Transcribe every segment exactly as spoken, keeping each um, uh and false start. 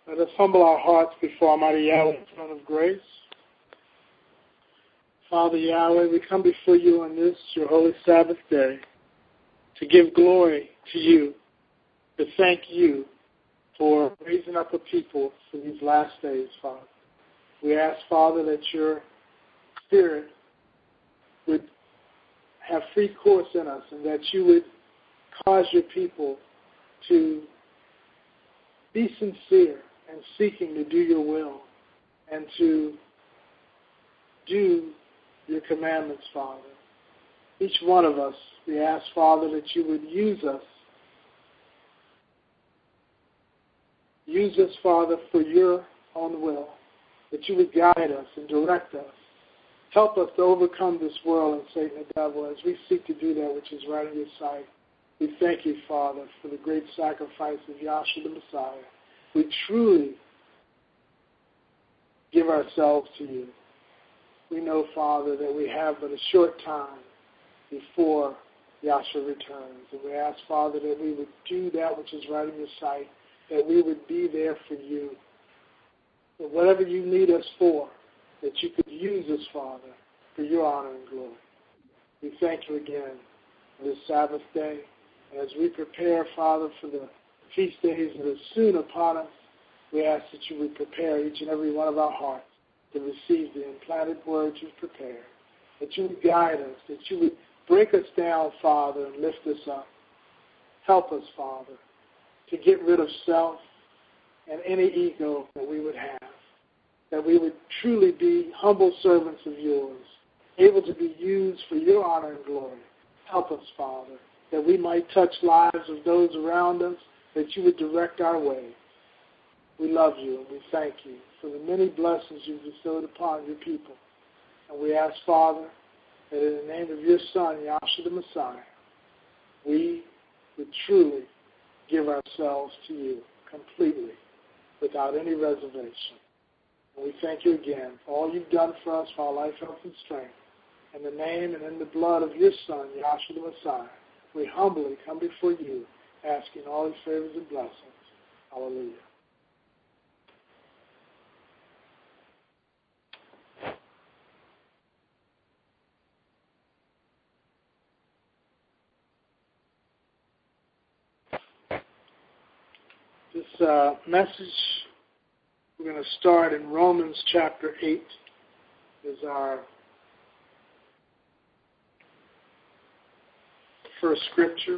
Let us humble our hearts before Almighty Yahweh, throne of grace. Father Yahweh, we come before you on this, your holy Sabbath day, to give glory to you, to thank you for raising up a people for these last days, Father. We ask, Father, that your Spirit would have free course in us and that you would cause your people to be sincere and seeking to do your will and to do your commandments, Father. Each one of us, we ask, Father, that you would use us. Use us, Father, for your own will, that you would guide us and direct us. Help us to overcome this world and Satan the devil as we seek to do that which is right in your sight. We thank you, Father, for the great sacrifice of Yahshua the Messiah. We truly give ourselves to you. We know, Father, that we have but a short time before Yahshua returns. And we ask, Father, that we would do that which is right in your sight, that we would be there for you. That whatever you need us for, that you could use us, Father, for your honor and glory. We thank you again for this Sabbath day. As we prepare, Father, for the feast days that are soon upon us, we ask that you would prepare each and every one of our hearts to receive the implanted words you've prepared, that you would guide us, that you would break us down, Father, and lift us up. Help us, Father, to get rid of self and any ego that we would have, that we would truly be humble servants of yours, able to be used for your honor and glory. Help us, Father, that we might touch lives of those around us, that you would direct our way. We love you and we thank you for the many blessings you've bestowed upon your people. And we ask, Father, that in the name of your Son, Yahshua the Messiah, we would truly give ourselves to you completely, without any reservation. And we thank you again for all you've done for us, for our life, health, and strength. In the name and in the blood of your Son, Yahshua the Messiah, we humbly come before you, asking all these favors and blessings. Hallelujah. This uh, message, we're going to start in Romans chapter eight, is our first scripture.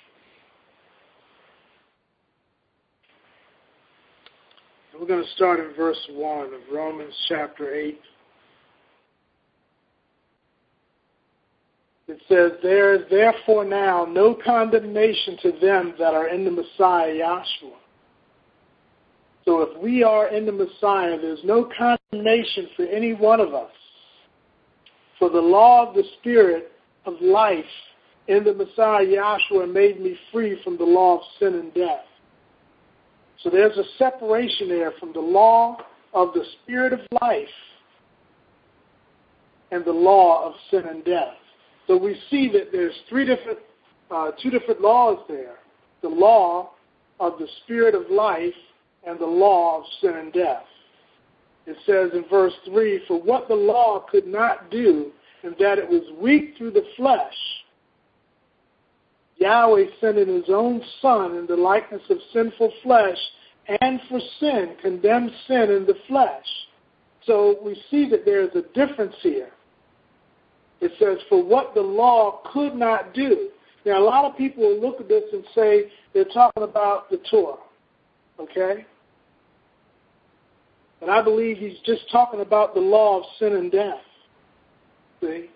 And we're going to start in verse one of Romans chapter eight. It says, there is therefore now no condemnation to them that are in the Messiah, Yahshua. So if we are in the Messiah, there's no condemnation for any one of us. For the law of the Spirit of life in the Messiah, Yahshua, made me free from the law of sin and death. So there's a separation there from the law of the Spirit of life and the law of sin and death. So we see that there's three different, uh, two different laws there. The law of the Spirit of life and the law of sin and death. It says in verse three, for what the law could not do, in that it was weak through the flesh, Yahweh sending his own Son in the likeness of sinful flesh, and for sin, condemned sin in the flesh. So we see that there's a difference here. It says, for what the law could not do. Now, a lot of people will look at this and say they're talking about the Torah. Okay? And I believe he's just talking about the law of sin and death. See?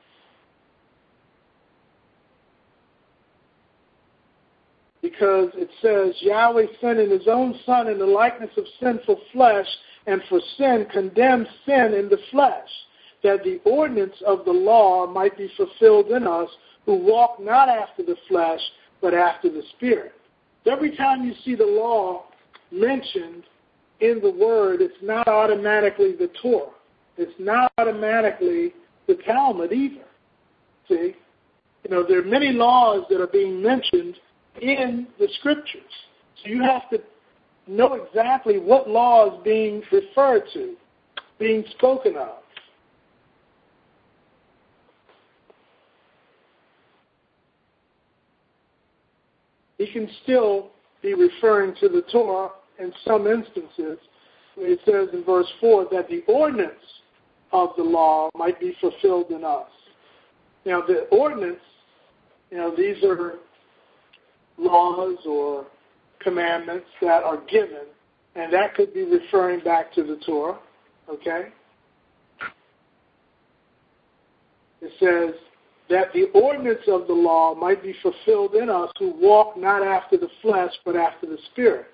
Because it says, Yahweh sending his own Son in the likeness of sinful flesh, and for sin condemned sin in the flesh, that the ordinance of the law might be fulfilled in us, who walk not after the flesh, but after the Spirit. Every time you see the law mentioned in the Word, it's not automatically the Torah. It's not automatically the Talmud either. See? You know, there are many laws that are being mentioned in the Scriptures. So you have to know exactly what law is being referred to, being spoken of. He can still be referring to the Torah in some instances, where it says in verse four that the ordinance of the law might be fulfilled in us. Now, the ordinance, you know, these are laws or commandments that are given, and that could be referring back to the Torah, okay? It says that the ordinance of the law might be fulfilled in us who walk not after the flesh, but after the Spirit.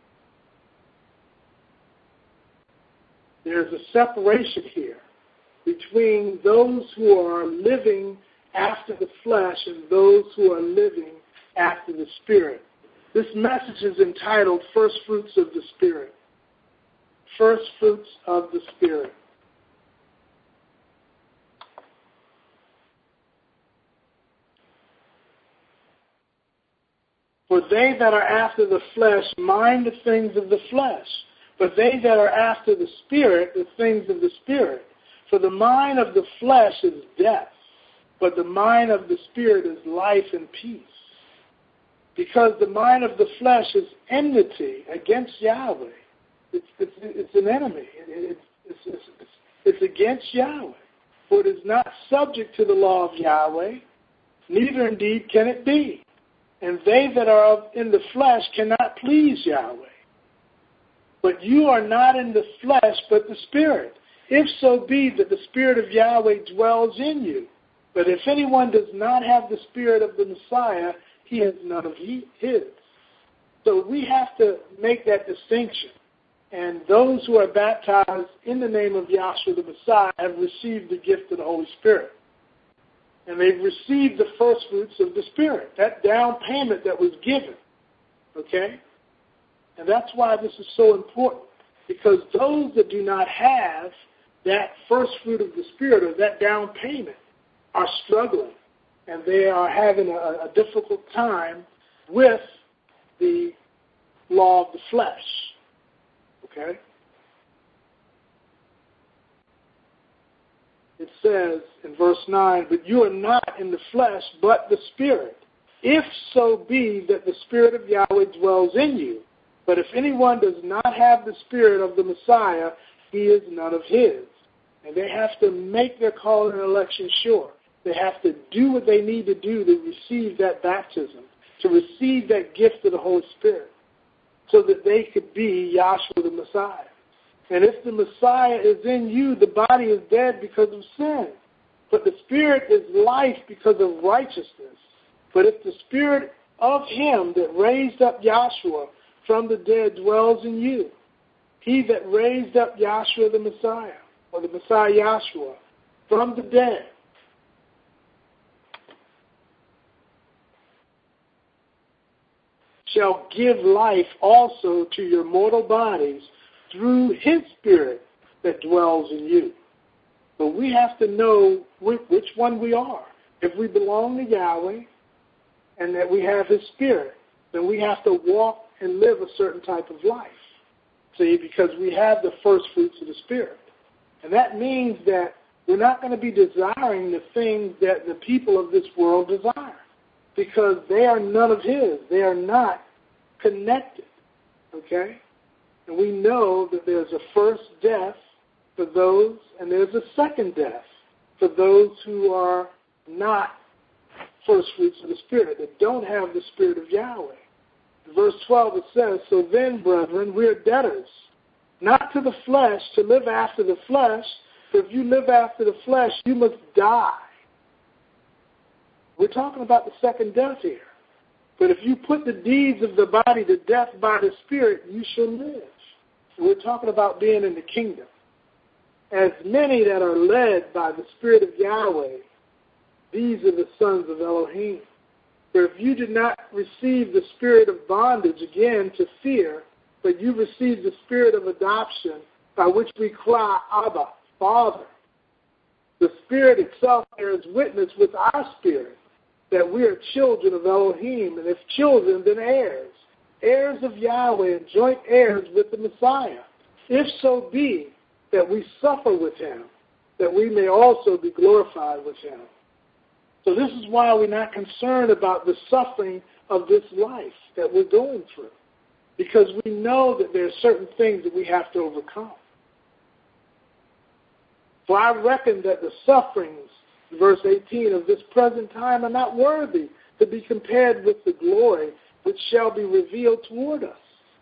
There's a separation here between those who are living after the flesh and those who are living after the Spirit. This message is entitled First Fruits of the Spirit. First Fruits of the Spirit. For they that are after the flesh mind the things of the flesh, but they that are after the Spirit, the things of the Spirit. For the mind of the flesh is death, but the mind of the Spirit is life and peace. Because the mind of the flesh is enmity against Yahweh. It's, it's, it's an enemy. It, it's, it's, it's, it's against Yahweh. For it is not subject to the law of Yahweh, neither indeed can it be. And they that are of, in the flesh cannot please Yahweh. But you are not in the flesh, but the Spirit. If so be that the Spirit of Yahweh dwells in you. But if anyone does not have the Spirit of the Messiah, he has none of his. So we have to make that distinction. And those who are baptized in the name of Yahshua the Messiah have received the gift of the Holy Spirit. And they've received the first fruits of the Spirit, that down payment that was given. Okay? And that's why this is so important. Because those that do not have that first fruit of the Spirit or that down payment are struggling. And they are having a, a difficult time with the law of the flesh. Okay? It says in verse nine, but you are not in the flesh, but the Spirit. If so be that the Spirit of Yahweh dwells in you. But if anyone does not have the Spirit of the Messiah, he is none of his. And they have to make their call and election sure. They have to do what they need to do to receive that baptism, to receive that gift of the Holy Spirit, so that they could be Yahshua the Messiah. And if the Messiah is in you, the body is dead because of sin. But the Spirit is life because of righteousness. But if the Spirit of him that raised up Yahshua from the dead dwells in you, he that raised up Yahshua the Messiah, or the Messiah Yahshua, from the dead, shall give life also to your mortal bodies through his Spirit that dwells in you. But we have to know which one we are. If we belong to Yahweh and that we have his Spirit, then we have to walk and live a certain type of life. See, because we have the first fruits of the Spirit. And that means that we're not going to be desiring the things that the people of this world desire, because they are none of his. They are not connected. Okay? And we know that there's a first death for those, and there's a second death for those who are not first fruits of the Spirit, that don't have the Spirit of Yahweh. In verse twelve it says, so then, brethren, we are debtors, not to the flesh, to live after the flesh. For if you live after the flesh, you must die. We're talking about the second death here. But if you put the deeds of the body to death by the Spirit, you shall live. And we're talking about being in the kingdom. As many that are led by the Spirit of Yahweh, these are the sons of Elohim. For if you did not receive the spirit of bondage again to fear, but you received the spirit of adoption, by which we cry, Abba, Father. The Spirit itself bears witness with our spirit that we are children of Elohim, and if children, then heirs, heirs of Yahweh and joint heirs with the Messiah, if so be that we suffer with him, that we may also be glorified with him. So this is why we're not concerned about the suffering of this life that we're going through, because we know that there are certain things that we have to overcome. For I reckon that the sufferings, verse eighteen, of this present time are not worthy to be compared with the glory which shall be revealed toward us.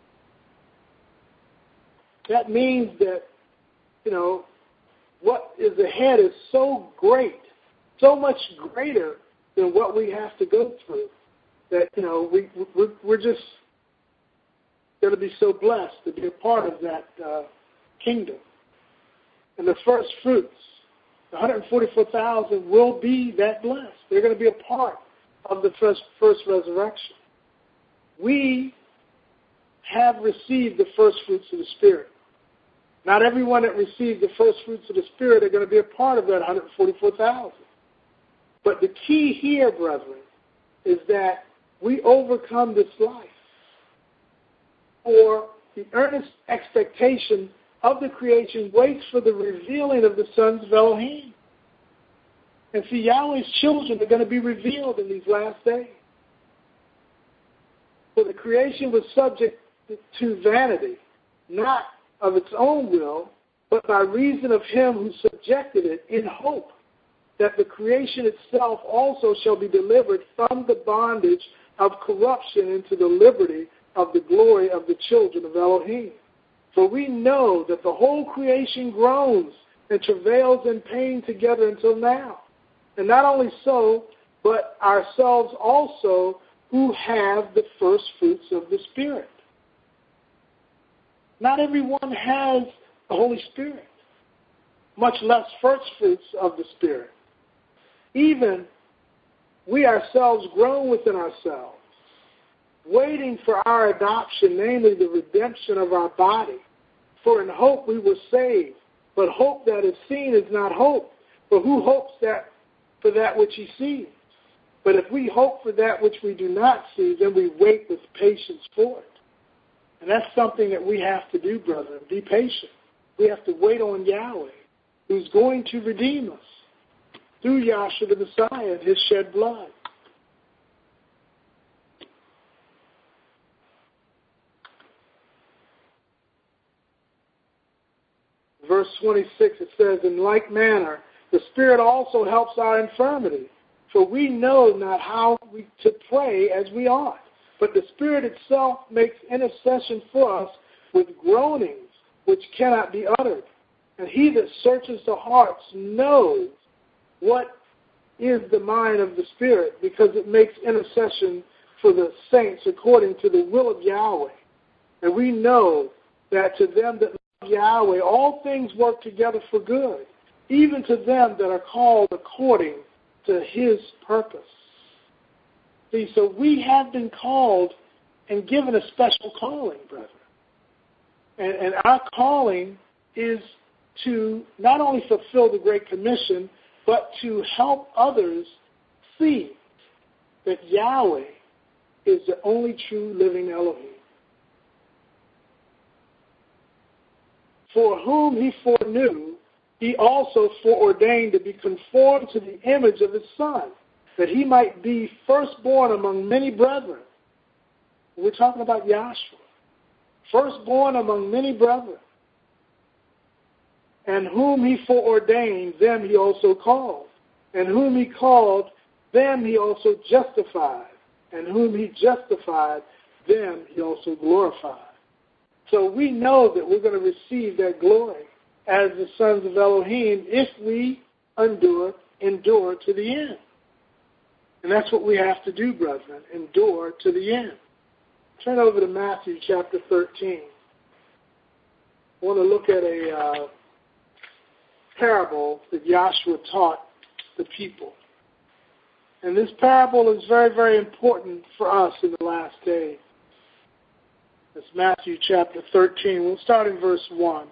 That means that, you know, what is ahead is so great, so much greater than what we have to go through, that, you know, we, we're, we're just going to be so blessed to be a part of that uh, kingdom. And the first fruits, the one hundred forty-four thousand, will be that blessed. They're going to be a part of the first, first resurrection. We have received the first fruits of the Spirit. Not everyone that received the first fruits of the Spirit are going to be a part of that one hundred forty-four thousand. But the key here, brethren, is that we overcome this life for the earnest expectation of the creation waits for the revealing of the sons of Elohim. And see, Yahweh's children are going to be revealed in these last days. For the creation was subject to vanity, not of its own will, but by reason of him who subjected it, in hope that the creation itself also shall be delivered from the bondage of corruption into the liberty of the glory of the children of Elohim. For we know that the whole creation groans and travails in pain together until now. And not only so, but ourselves also who have the first fruits of the Spirit. Not everyone has the Holy Spirit, much less first fruits of the Spirit. Even we ourselves groan within ourselves, waiting for our adoption, namely the redemption of our body. For in hope we were saved, but hope that is seen is not hope. For who hopes that for that which he sees? But if we hope for that which we do not see, then we wait with patience for it. And that's something that we have to do, brethren. Be patient. We have to wait on Yahweh, who's going to redeem us through Yahshua the Messiah and his shed blood. Verse twenty-six, it says, in like manner, the Spirit also helps our infirmity, for we know not how we to pray as we ought. But the Spirit itself makes intercession for us with groanings which cannot be uttered. And he that searches the hearts knows what is the mind of the Spirit, because it makes intercession for the saints according to the will of Yahweh. And we know that to them that love Yahweh, all things work together for good, even to them that are called according to his purpose. See, so we have been called and given a special calling, brethren. And, and our calling is to not only fulfill the Great Commission, but to help others see that Yahweh is the only true living Elohim. For whom he foreknew, he also foreordained to be conformed to the image of his Son, that he might be firstborn among many brethren. We're talking about Yahshua. Firstborn among many brethren. And whom he foreordained, them he also called. And whom he called, them he also justified. And whom he justified, them he also glorified. So we know that we're going to receive that glory as the sons of Elohim if we endure, endure to the end. And that's what we have to do, brethren, endure to the end. Turn over to Matthew chapter thirteen. I want to look at a uh, parable that Yahshua taught the people. And this parable is very, very important for us in the last days. It's Matthew chapter thirteen. We'll start in verse one.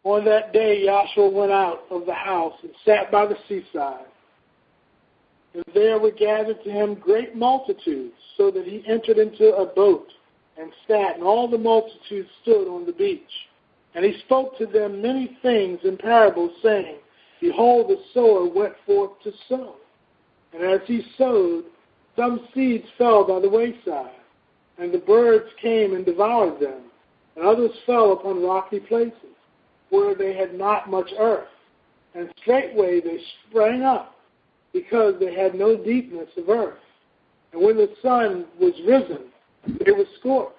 On that day, Joshua went out of the house and sat by the seaside. And there were gathered to him great multitudes, so that he entered into a boat and sat, and all the multitude stood on the beach. And he spoke to them many things in parables, saying, Behold, the sower went forth to sow. And as he sowed, some seeds fell by the wayside, and the birds came and devoured them. And others fell upon rocky places, where they had not much earth. And straightway they sprang up, because they had no deepness of earth. And when the sun was risen, they were scorched.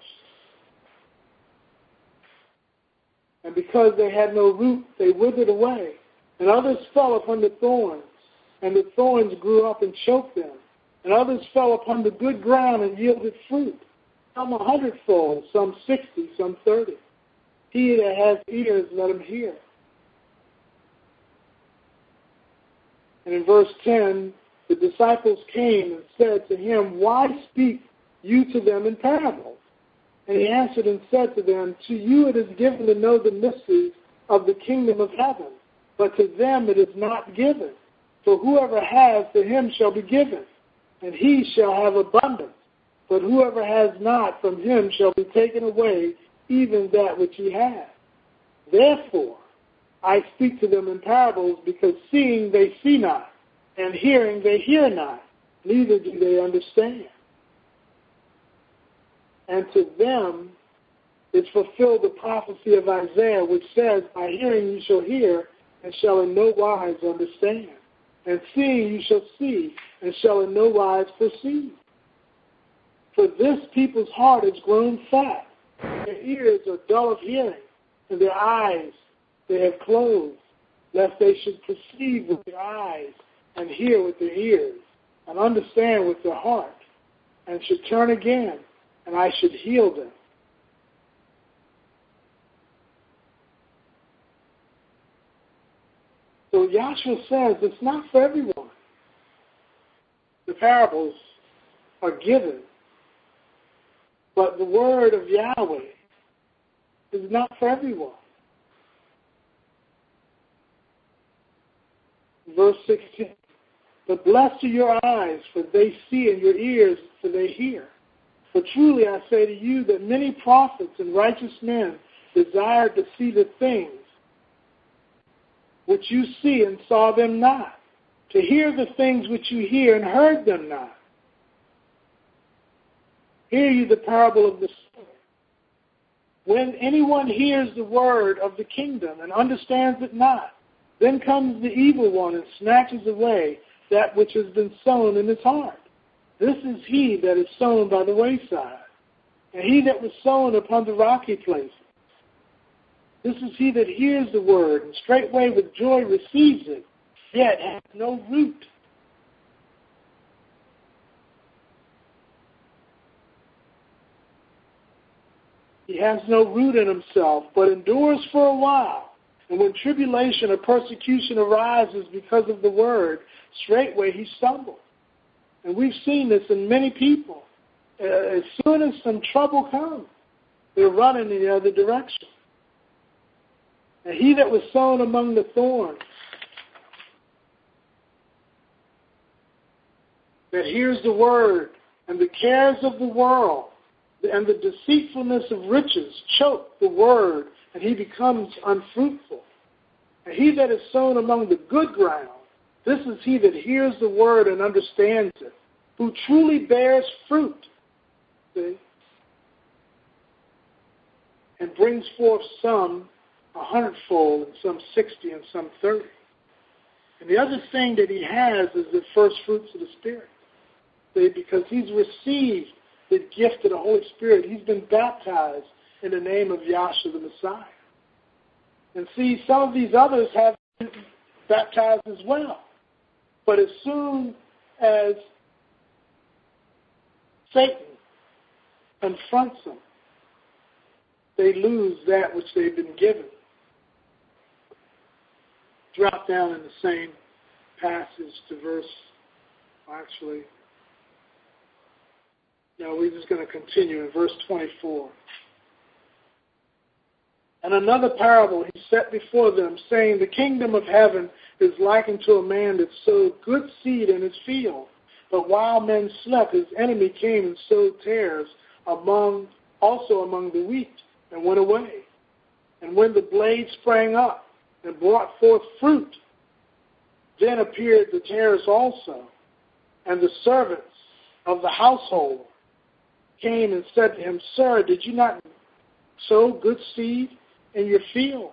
And because they had no root, they withered away. And others fell upon the thorns, and the thorns grew up and choked them. And others fell upon the good ground and yielded fruit, some a hundredfold, some sixty, some thirty. He that has ears, let him hear. And in verse ten, the disciples came and said to him, Why speak you to them in parables? And he answered and said to them, To you it is given to know the mysteries of the kingdom of heaven, but to them it is not given. For whoever has, to him shall be given, and he shall have abundance. But whoever has not, from him shall be taken away even that which he has. Therefore, I speak to them in parables, because seeing they see not, and hearing they hear not, neither do they understand. And to them is fulfilled the prophecy of Isaiah, which says, By hearing you shall hear, and shall in no wise understand. And seeing you shall see, and shall in no wise perceive. For this people's heart is grown fat, their ears are dull of hearing, and their eyes they have closed, lest they should perceive with their eyes, and hear with their ears, and understand with their heart, and should turn again, and I should heal them. So Joshua says it's not for everyone. The parables are given, but the word of Yahweh is not for everyone. Verse sixteen, But blessed are your eyes, for they see, and your ears, for they hear. For truly I say to you that many prophets and righteous men desired to see the things which you see and saw them not, to hear the things which you hear and heard them not. Hear ye the parable of the sower. When anyone hears the word of the kingdom and understands it not, then comes the evil one and snatches away that which has been sown in his heart. This is he that is sown by the wayside, and he that was sown upon the rocky places. This is he that hears the word, and straightway with joy receives it, yet has no root. He has no root in himself, but endures for a while. And when tribulation or persecution arises because of the word, straightway he stumbles. And we've seen this in many people. Uh, as soon as some trouble comes, they're running in the other direction. And he that was sown among the thorns, that hears the word, and the cares of the world, and the deceitfulness of riches choke the word, and he becomes unfruitful. And he that is sown among the good ground, this is he that hears the word and understands it, who truly bears fruit, see, and brings forth some a hundredfold, and some sixty, and some thirty. And the other thing that he has is the first fruits of the Spirit, see, because he's received the gift of the Holy Spirit. He's been baptized in the name of Yahshua the Messiah. And see, some of these others have been baptized as well. But as soon as Satan confronts them, they lose that which they've been given. Drop down in the same passage to verse, actually, no, we're just going to continue in verse twenty-four. And another parable he set before them, saying, the kingdom of heaven is likened to a man that sowed good seed in his field. But while men slept, his enemy came and sowed tares among, also among the wheat, and went away. And when the blade sprang up and brought forth fruit, then appeared the tares also. And the servants of the household came and said to him, Sir, did you not sow good seed in your field?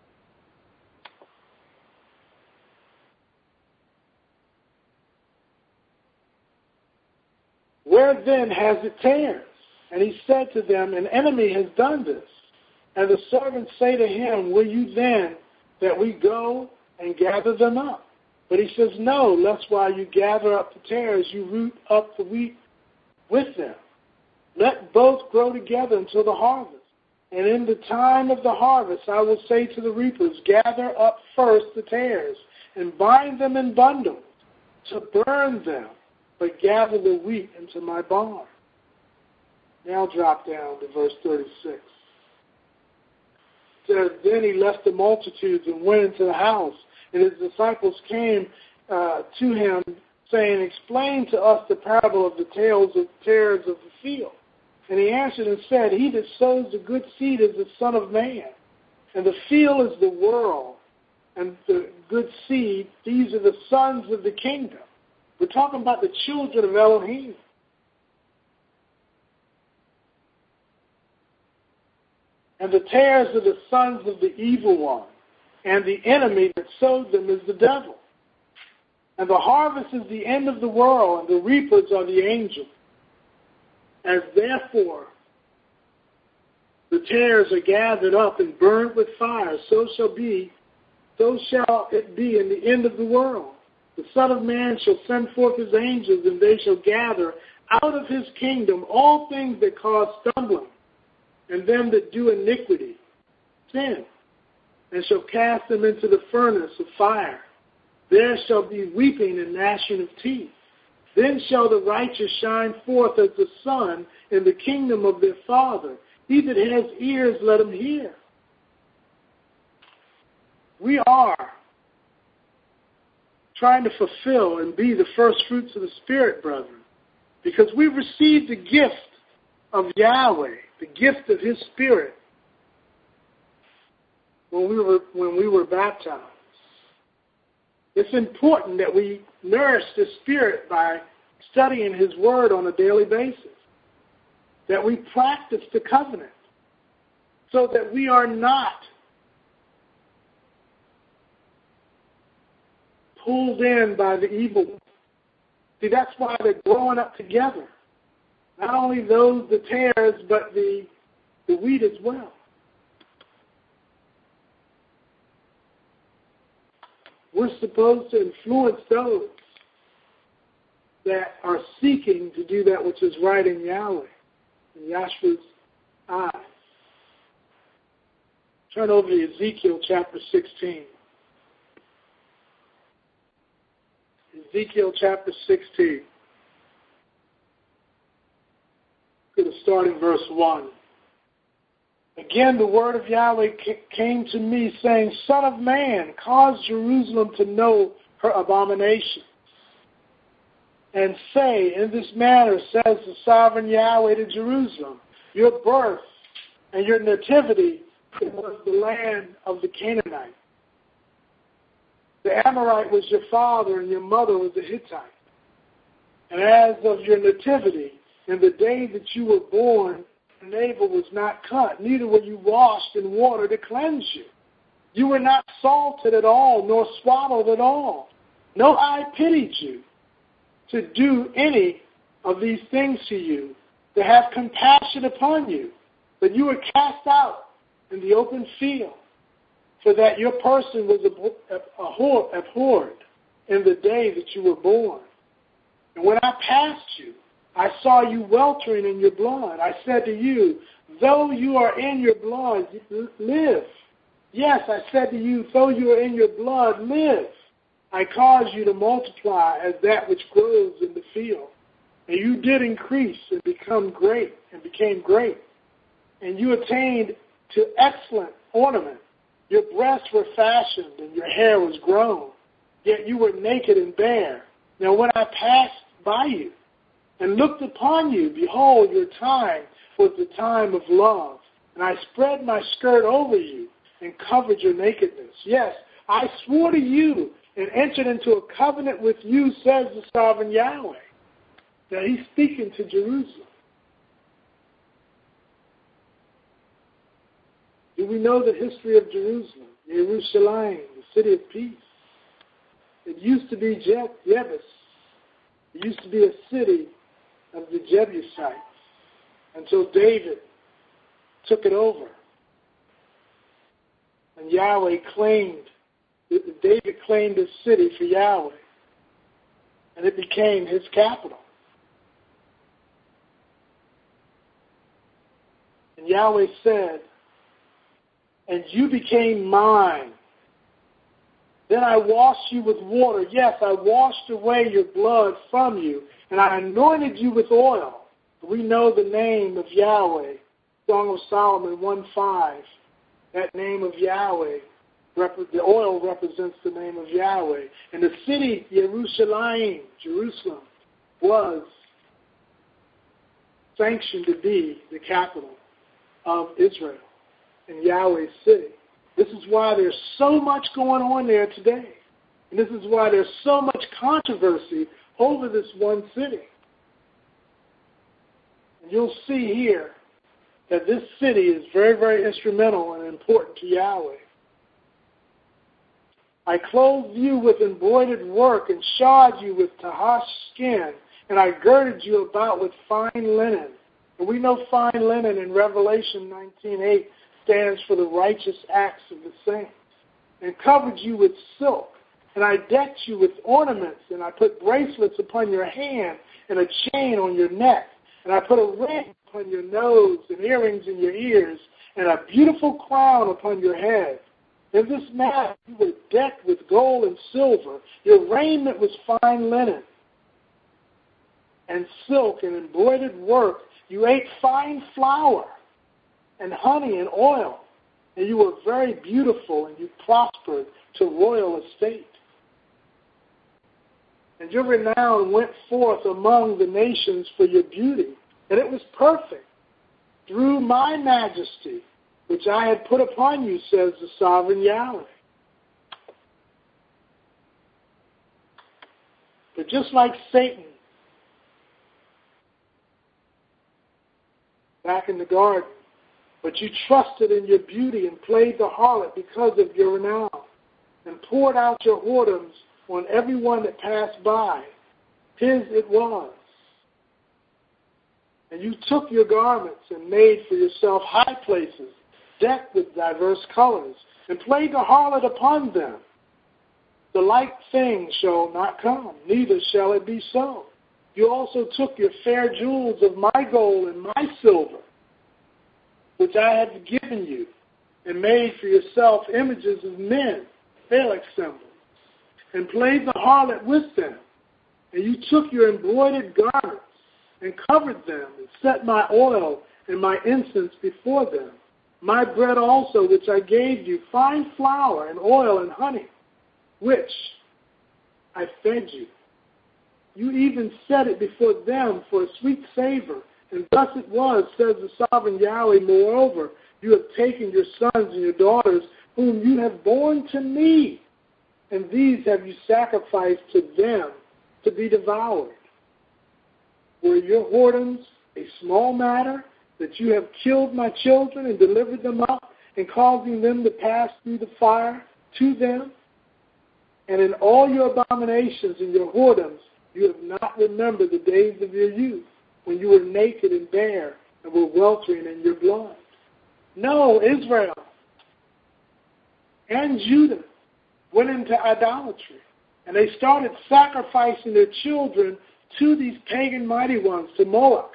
Where then has it tares? And he said to them, An enemy has done this. And the servants say to him, Will you then that we go and gather them up? But he says, No, lest while you gather up the tares, you root up the wheat with them. Let both grow together until the harvest. And in the time of the harvest, I will say to the reapers, Gather up first the tares, and bind them in bundles to burn them, but gather the wheat into my barn. Now drop down to verse thirty-six. It says, Then he left the multitudes and went into the house. And his disciples came uh, to him, saying, Explain to us the parable of the tares of, tares of the field. And he answered and said, He that sows the good seed is the Son of Man. And the field is the world. And the good seed, these are the sons of the kingdom. We're talking about the children of Elohim. And the tares are the sons of the evil one. And the enemy that sowed them is the devil. And the harvest is the end of the world, and the reapers are the angels. As therefore the tares are gathered up and burned with fire, so shall be, so shall it be in the end of the world. The Son of Man shall send forth his angels, and they shall gather out of his kingdom all things that cause stumbling, and them that do iniquity, sin, and shall cast them into the furnace of fire. There shall be weeping and gnashing of teeth. Then shall the righteous shine forth as the sun in the kingdom of their Father. He that has ears, let him hear. We are trying to fulfill and be the first fruits of the Spirit, brethren, because we received the gift of Yahweh, the gift of his Spirit, when we were when we were baptized. It's important that we nourish the Spirit by studying his word on a daily basis, that we practice the covenant so that we are not pulled in by the evil one. See, that's why they're growing up together. Not only those, the tares, but the, the wheat as well. We're supposed to influence those that are seeking to do that which is right in Yahweh, in Yahshua's eyes. Turn over to Ezekiel chapter sixteen. Ezekiel chapter sixteen. Going to start in verse one. Again, the word of Yahweh came to me, saying, Son of man, cause Jerusalem to know her abomination. And say, in this manner says the sovereign Yahweh to Jerusalem, your birth and your nativity was the land of the Canaanite. The Amorite was your father, and your mother was a Hittite. And as of your nativity, in the day that you were born, the navel was not cut, neither were you washed in water to cleanse you. You were not salted at all, nor swaddled at all. No eye pitied you to do any of these things to you, to have compassion upon you. But you were cast out in the open field, for that your person was abhorred in the day that you were born. And when I passed you, I saw you weltering in your blood. I said to you, though you are in your blood, live. Yes, I said to you, though you are in your blood, live. I caused you to multiply as that which grows in the field. And you did increase and become great, and became great. And you attained to excellent ornament. Your breasts were fashioned and your hair was grown, yet you were naked and bare. Now when I passed by you and looked upon you, behold, your time was the time of love. And I spread my skirt over you and covered your nakedness. Yes, I swore to you and entered into a covenant with you, says the sovereign Yahweh. Now he's speaking to Jerusalem. Do we know the history of Jerusalem, Jerusalem, the city of peace? It used to be Je- Jebus. It used to be a city of the Jebusites until David took it over. And Yahweh claimed, David claimed this city for Yahweh. And it became his capital. And Yahweh said, and you became mine. Then I washed you with water. Yes, I washed away your blood from you, and I anointed you with oil. We know the name of Yahweh, Song of Solomon one five. That name of Yahweh, the oil represents the name of Yahweh. And the city, Jerusalem, Jerusalem, was sanctioned to be the capital of Israel and Yahweh's city. This is why there's so much going on there today. And this is why there's so much controversy over this one city. And you'll see here that this city is very, very instrumental and important to Yahweh. I clothed you with embroidered work and shod you with tahash skin, and I girded you about with fine linen. And we know fine linen in Revelation nineteen eight stands for the righteous acts of the saints, and covered you with silk. And I decked you with ornaments, and I put bracelets upon your hand and a chain on your neck. And I put a ring upon your nose and earrings in your ears and a beautiful crown upon your head. In this manner you were decked with gold and silver. Your raiment was fine linen and silk and embroidered work. You ate fine flour and honey and oil, and you were very beautiful, and you prospered to royal estate. And your renown went forth among the nations for your beauty, and it was perfect through my majesty, which I had put upon you, says the sovereign Yahweh. But just like Satan back in the garden, but you trusted in your beauty and played the harlot because of your renown, and poured out your whoredoms on everyone that passed by. His it was. And you took your garments and made for yourself high places, decked with diverse colors, and played the harlot upon them. The like thing shall not come, neither shall it be so. You also took your fair jewels of my gold and my silver, which I had given you, and made for yourself images of men, phallic symbols, and played the harlot with them. And you took your embroidered garments and covered them, and set my oil and my incense before them. My bread also, which I gave you, fine flour and oil and honey, which I fed you. You even set it before them for a sweet savor. And thus it was, says the sovereign Yahweh, moreover, you have taken your sons and your daughters, whom you have borne to me, and these have you sacrificed to them to be devoured. Were your whoredoms a small matter, that you have killed my children and delivered them up, and causing them to pass through the fire to them? And in all your abominations and your whoredoms, you have not remembered the days of your youth, when you were naked and bare and were weltering in your blood. No, Israel and Judah went into idolatry, and they started sacrificing their children to these pagan mighty ones, to Moloch,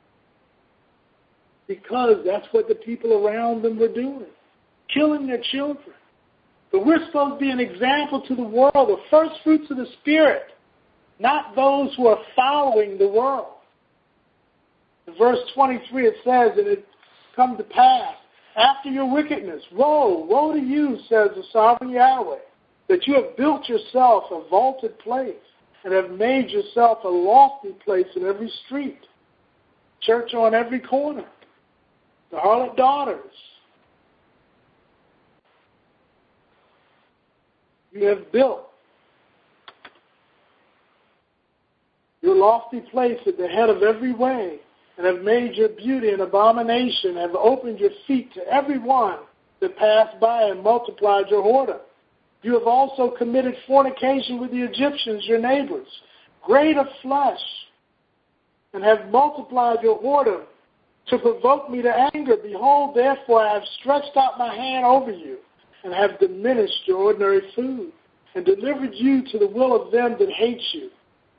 because that's what the people around them were doing, killing their children. But we're supposed to be an example to the world of first fruits of the Spirit, not those who are following the world. In verse twenty-three it says, and it come to pass, after your wickedness. Woe, woe to you, says the sovereign Yahweh, that you have built yourself a vaulted place and have made yourself a lofty place in every street, church on every corner, the harlot daughters. You have built your lofty place at the head of every way, and have made your beauty an abomination, have opened your feet to every one that passed by, and multiplied your whoredom. You have also committed fornication with the Egyptians, your neighbors, great of flesh, and have multiplied your whoredom to provoke me to anger. Behold, therefore, I have stretched out my hand over you, and have diminished your ordinary food, and delivered you to the will of them that hate you,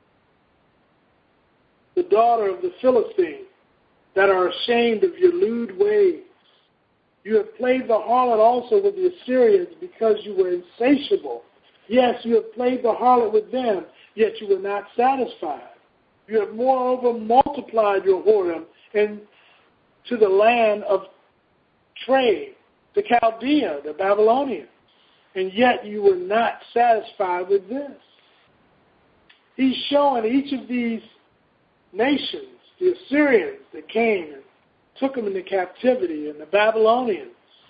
the daughter of the Philistines, that are ashamed of your lewd ways. You have played the harlot also with the Assyrians, because you were insatiable. Yes, you have played the harlot with them, yet you were not satisfied. You have moreover multiplied your whoredom into the land of trade, the Chaldea, the Babylonians, and yet you were not satisfied with this. He's showing each of these nations, the Assyrians that came and took them into captivity, and the Babylonians,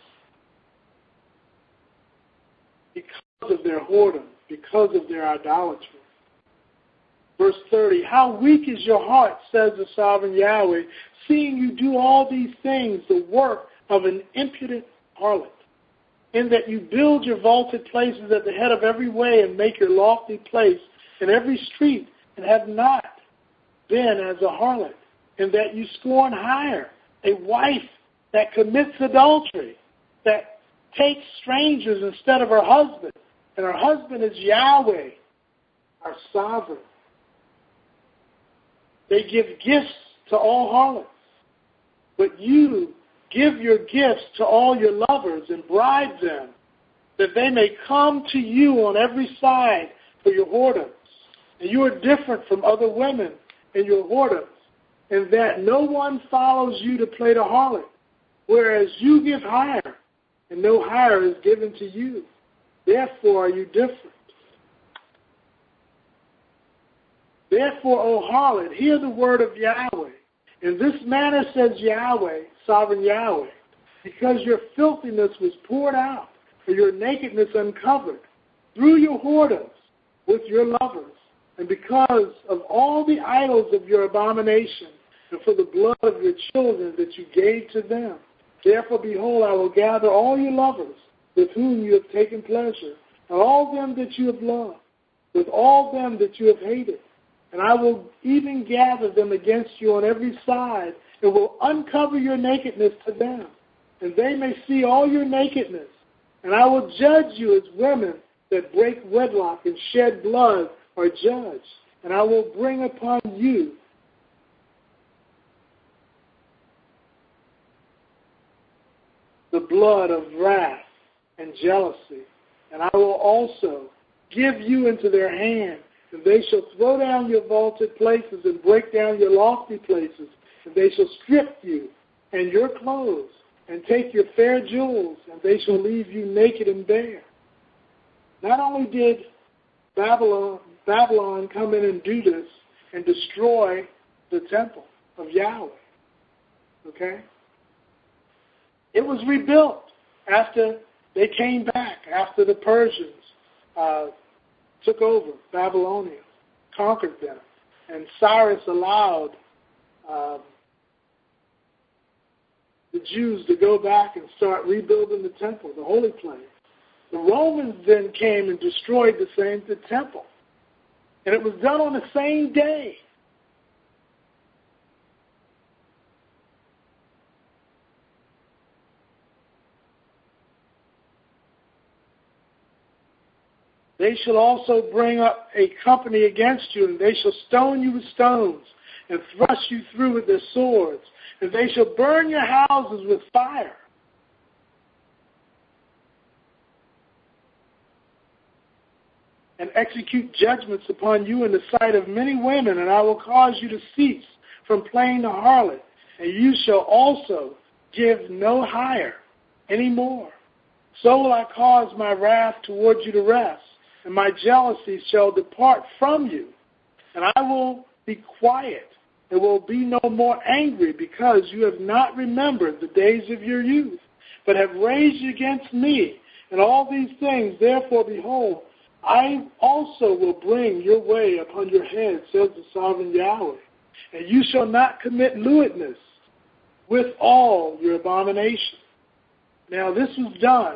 because of their whoredom, because of their idolatry. Verse thirty, how weak is your heart, says the sovereign Yahweh, seeing you do all these things, the work of an impudent harlot, in that you build your vaulted places at the head of every way, and make your lofty place in every street, and have not been as a harlot, and that you scorn hire, a wife that commits adultery, that takes strangers instead of her husband, and her husband is Yahweh, our sovereign. They give gifts to all harlots, but you give your gifts to all your lovers and bribe them, that they may come to you on every side for your whoredoms. And you are different from other women in your whoredoms, and that no one follows you to play the harlot, whereas you give hire, and no hire is given to you. Therefore are you different. Therefore, O harlot, hear the word of Yahweh. In this manner says Yahweh, sovereign Yahweh, because your filthiness was poured out, and your nakedness uncovered, through your whoredoms with your lovers, and because of all the idols of your abomination, and for the blood of your children that you gave to them. Therefore, behold, I will gather all your lovers, with whom you have taken pleasure, and all them that you have loved, with all them that you have hated. And I will even gather them against you on every side, and will uncover your nakedness to them, and they may see all your nakedness. And I will judge you as women that break wedlock and shed blood are judged. And I will bring upon you the blood of wrath and jealousy. And I will also give you into their hand, and they shall throw down your vaulted places and break down your lofty places, and they shall strip you and your clothes and take your fair jewels, and they shall leave you naked and bare. Not only did Babylon, Babylon come in and do this and destroy the temple of Yahweh, okay? It was rebuilt after they came back, after the Persians uh, took over Babylonia, conquered them, and Cyrus allowed um, the Jews to go back and start rebuilding the temple, the holy place. The Romans then came and destroyed the same the temple. And it was done on the same day. They shall also bring up a company against you, and they shall stone you with stones, and thrust you through with their swords, and they shall burn your houses with fire. And execute judgments upon you in the sight of many women, and I will cause you to cease from playing the harlot, and you shall also give no hire, any more. So will I cause my wrath toward you to rest, and my jealousy shall depart from you. And I will be quiet, and will be no more angry, because you have not remembered the days of your youth, but have raged against me. And all these things, therefore, behold, I also will bring your way upon your head, says the sovereign Yahweh. And you shall not commit lewdness with all your abominations. Now this was done.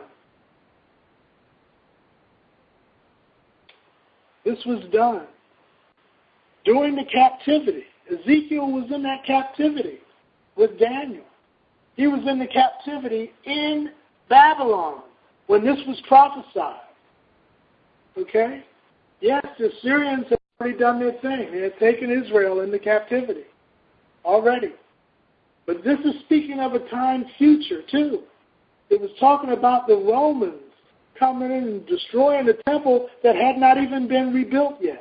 This was done during the captivity. Ezekiel was in that captivity with Daniel. He was in the captivity in Babylon when this was prophesied. Okay? Yes, the Assyrians had already done their thing. They had taken Israel into captivity already. But this is speaking of a time future, too. It was talking about the Romans coming in and destroying the temple that had not even been rebuilt yet.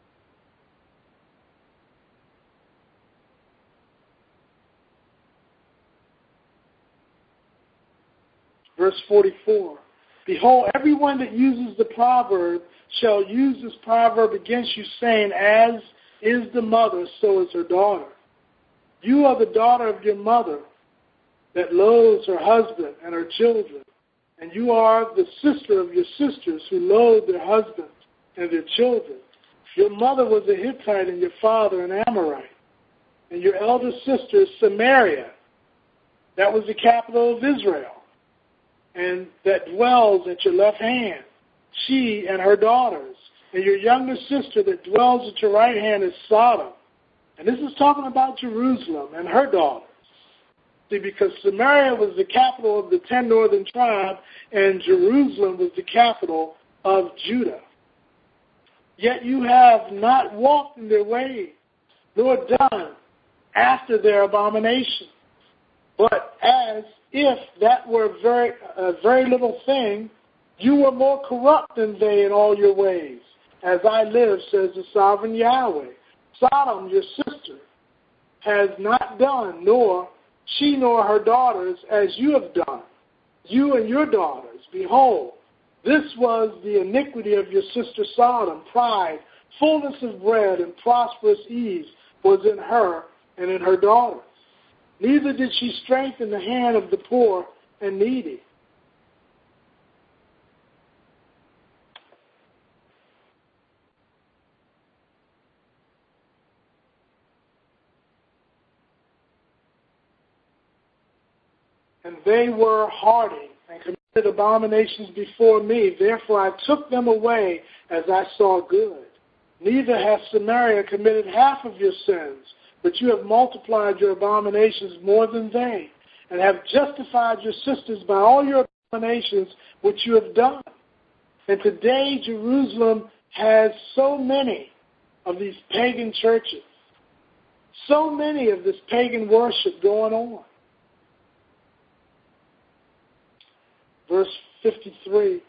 Verse forty-four. Behold, everyone that uses the proverb shall use this proverb against you, saying, as is the mother, so is her daughter. You are the daughter of your mother that loathes her husband and her children. And you are the sister of your sisters who loathe their husbands and their children. Your mother was a Hittite and your father an Amorite. And your elder sister is Samaria. That was the capital of Israel. And that dwells at your left hand, she and her daughters. And your younger sister that dwells at your right hand is Sodom. And this is talking about Jerusalem and her daughters. See, because Samaria was the capital of the ten northern tribes, and Jerusalem was the capital of Judah. Yet you have not walked in their ways, nor done after their abominations. But as if that were very, a very little thing, you were more corrupt than they in all your ways. As I live, says the sovereign Yahweh. Sodom, your sister, has not done, nor she nor her daughters, as you have done, you and your daughters. Behold, this was the iniquity of your sister Sodom. Pride, fullness of bread, and prosperous ease was in her and in her daughters. Neither did she strengthen the hand of the poor and needy. And they were hardy and committed abominations before me. Therefore I took them away as I saw good. Neither has Samaria committed half of your sins, but you have multiplied your abominations more than they, and have justified your sisters by all your abominations which you have done. And today Jerusalem has so many of these pagan churches, so many of this pagan worship going on. Verse fifty-three,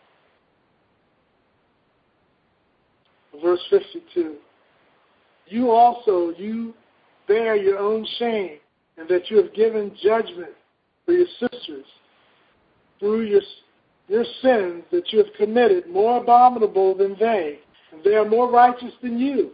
verse fifty-two. You also, you bear your own shame, and that you have given judgment for your sisters through your, your sins that you have committed, more abominable than they, and they are more righteous than you.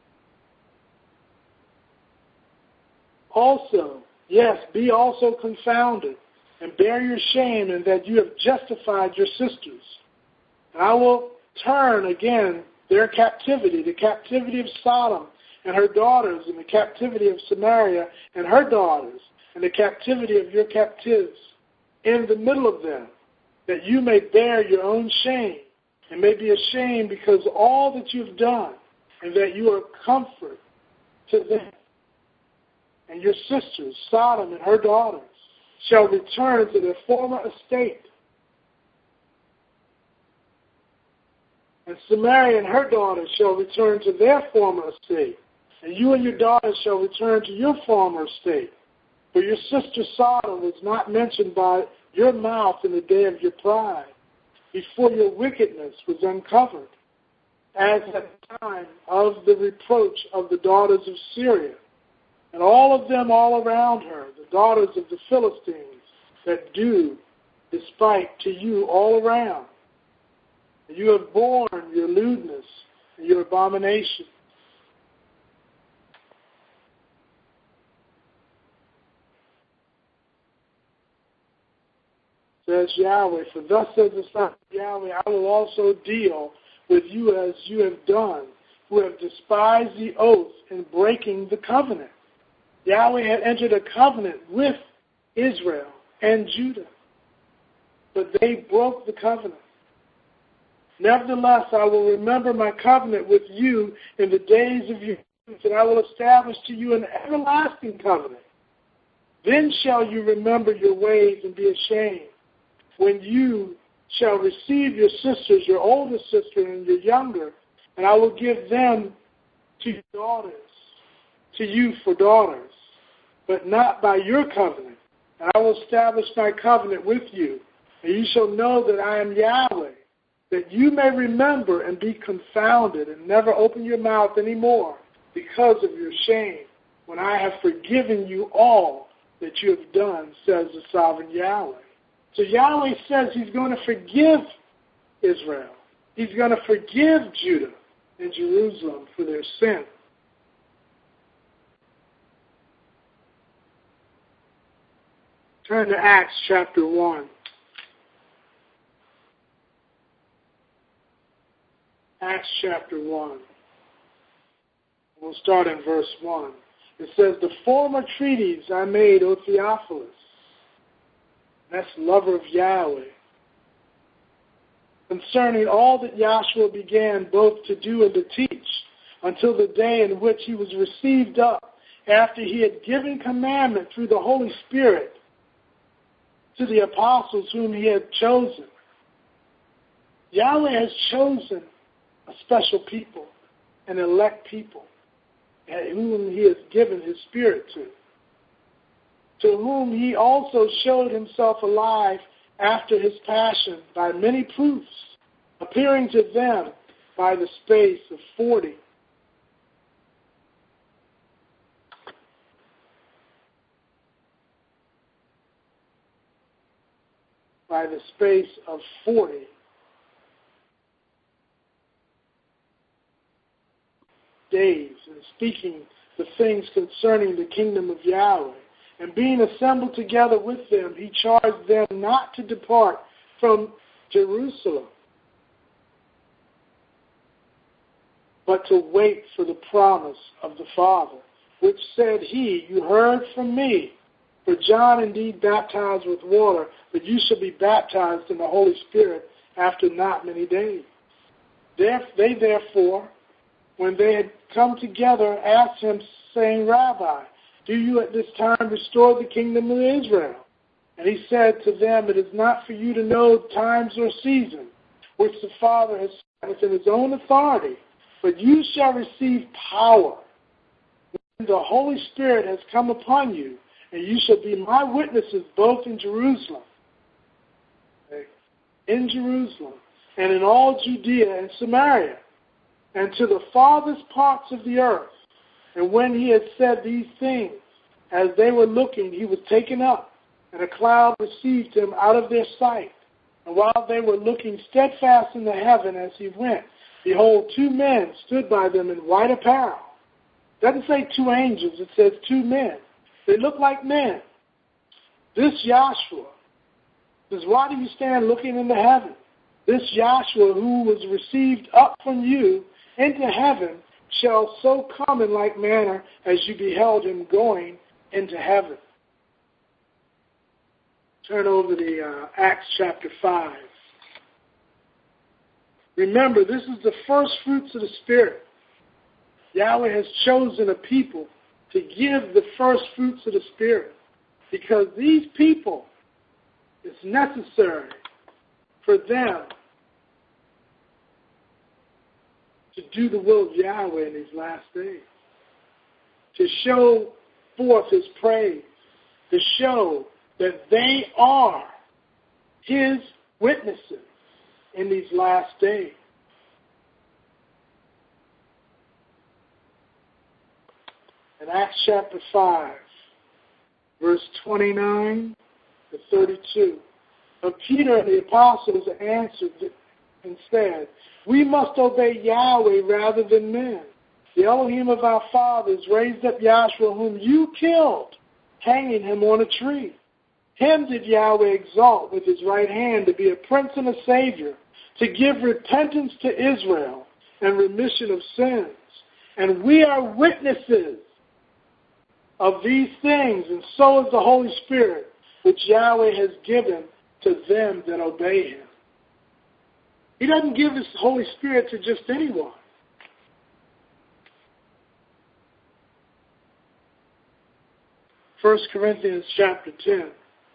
Also, yes, be also confounded, and bear your shame, in that you have justified your sisters. And I will turn again their captivity, the captivity of Sodom and her daughters, and the captivity of Samaria and her daughters, and the captivity of your captives, in the middle of them, that you may bear your own shame, and may be ashamed because of all that you've done, and that you are comfort to them. And your sisters, Sodom and her daughters, shall return to their former estate. And Samaria and her daughters shall return to their former estate. And you and your daughters shall return to your former estate. For your sister Sodom was not mentioned by your mouth in the day of your pride, before your wickedness was uncovered, as at the time of the reproach of the daughters of Syria. And all of them all around her, the daughters of the Philistines, that do despite to you all around. You have borne your lewdness and your abomination. Says Yahweh, for thus says the Son of Yahweh, I will also deal with you as you have done, who have despised the oath in breaking the covenant. Yahweh had entered a covenant with Israel and Judah, but they broke the covenant. Nevertheless, I will remember my covenant with you in the days of your youth, and I will establish to you an everlasting covenant. Then shall you remember your ways and be ashamed, when you shall receive your sisters, your older sister and your younger, and I will give them to your daughters, to you for daughters, but not by your covenant. And I will establish my covenant with you, and you shall know that I am Yahweh, that you may remember and be confounded and never open your mouth anymore because of your shame, when I have forgiven you all that you have done, says the sovereign Yahweh. So Yahweh says he's going to forgive Israel. He's going to forgive Judah and Jerusalem for their sin. Turn to Acts chapter one. Acts chapter one. We'll start in verse one. It says, the former treaties I made, O Theophilus, that's lover of Yahweh, concerning all that Yahshua began both to do and to teach, until the day in which he was received up, after he had given commandment through the Holy Spirit to the apostles whom he had chosen. Yahweh has chosen a special people, an elect people, whom he has given his Spirit to, to whom he also showed himself alive after his passion by many proofs, appearing to them by the space of forty. By the space of forty days, and speaking the things concerning the kingdom of Yahweh. And being assembled together with them, he charged them not to depart from Jerusalem, but to wait for the promise of the Father, which said he, you heard from me, for John indeed baptized with water, but you shall be baptized in the Holy Spirit after not many days. They therefore, when they had come together, asked him, saying, Rabbi, do you at this time restore the kingdom of Israel? And he said to them, it is not for you to know times or seasons, which the Father has set within his own authority, but you shall receive power when the Holy Spirit has come upon you, and you shall be my witnesses both in Jerusalem, in Jerusalem, and in all Judea and Samaria, and to the farthest parts of the earth. And when he had said these things, as they were looking, he was taken up, and a cloud received him out of their sight. And while they were looking steadfast in the heaven as he went, behold, two men stood by them in white apparel. It doesn't say two angels, it says two men. They look like men. This Yahshua says, why do you stand looking into heaven? This Yahshua who was received up from you into heaven shall so come in like manner as you beheld him going into heaven. Turn over to uh, Acts chapter five. Remember, this is the first fruits of the Spirit. Yahweh has chosen a people to give the first fruits of the Spirit, because these people, it's necessary for them to do the will of Yahweh in these last days, to show forth his praise, to show that they are his witnesses in these last days. In Acts chapter five, verse twenty-nine to thirty-two, But Peter and the apostles answered and said, we must obey Yahweh rather than men. The Elohim of our fathers raised up Yahshua, whom you killed, hanging him on a tree. Him did Yahweh exalt with his right hand to be a prince and a savior, to give repentance to Israel and remission of sins. And we are witnesses of these things, and so is the Holy Spirit, which Yahweh has given to them that obey him. He doesn't give his Holy Spirit to just anyone. First Corinthians chapter ten.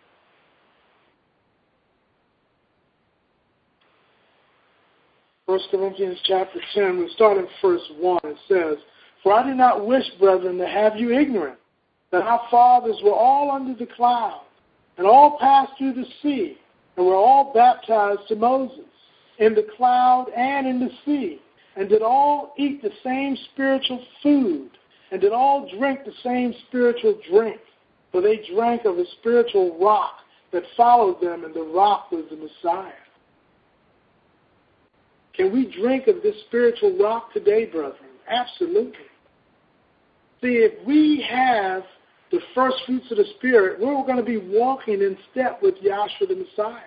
First Corinthians chapter ten, we start in verse one. It says, for I do not wish, brethren, to have you ignorant, that our fathers were all under the cloud, and all passed through the sea, and were all baptized to Moses, in the cloud and in the sea, and did all eat the same spiritual food, and did all drink the same spiritual drink, for they drank of a spiritual rock that followed them, and the rock was the Messiah. Can we drink of this spiritual rock today, brethren? Absolutely. See, if we have the first fruits of the Spirit, we're going to be walking in step with Yahshua the Messiah.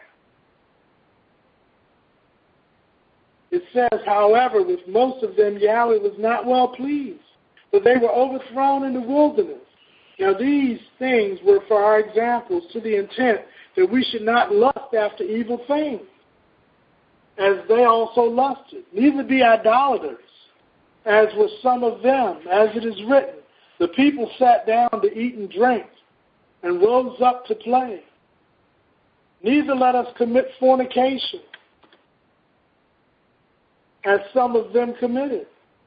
It says, however, with most of them Yahweh was not well pleased, for they were overthrown in the wilderness. Now these things were for our examples, to the intent that we should not lust after evil things, as they also lusted. Neither be idolaters, as were some of them, as it is written, the people sat down to eat and drink, and rose up to play. Neither let us commit fornication, as some of them committed.